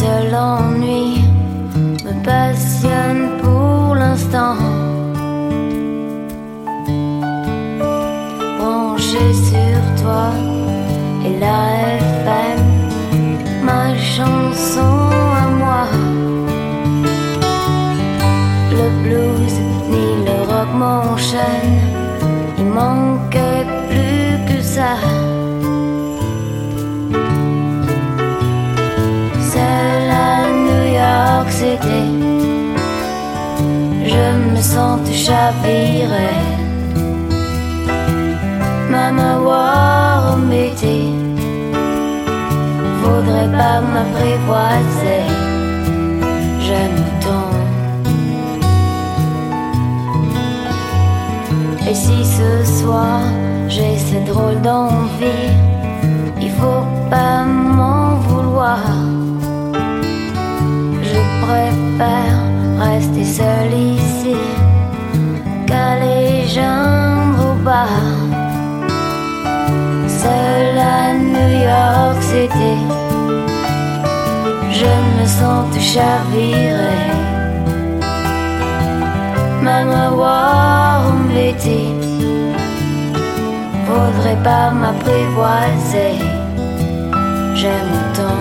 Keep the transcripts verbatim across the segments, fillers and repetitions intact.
seul ennui me passionne pour l'instant. Branché sur toi et la F M, ma chanson à moi. Le blues ni le rock m'enchaîne, il manquait plus que ça. Seul à New York City, je me sens chavirée. Mama war métier, faudrait pas m'apprivoiser. J'aime autant. Et si ce soir j'ai cette drôle d'envie, il faut pas m'en vouloir. Je préfère rester seul ici qu'à les jambes au bar. Seul à New York City, je me sens tout chaviré. Mama war métier, faudrait pas m'apprivoiser. J'aime autant.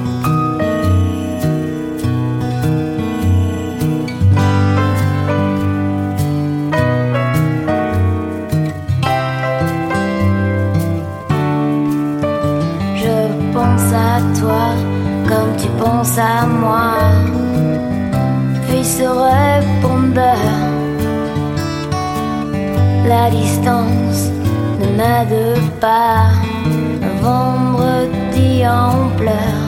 Je pense à toi comme tu penses à moi, puis ce répondeur. La distance ne m'aide pas. Un vendredi en pleurs,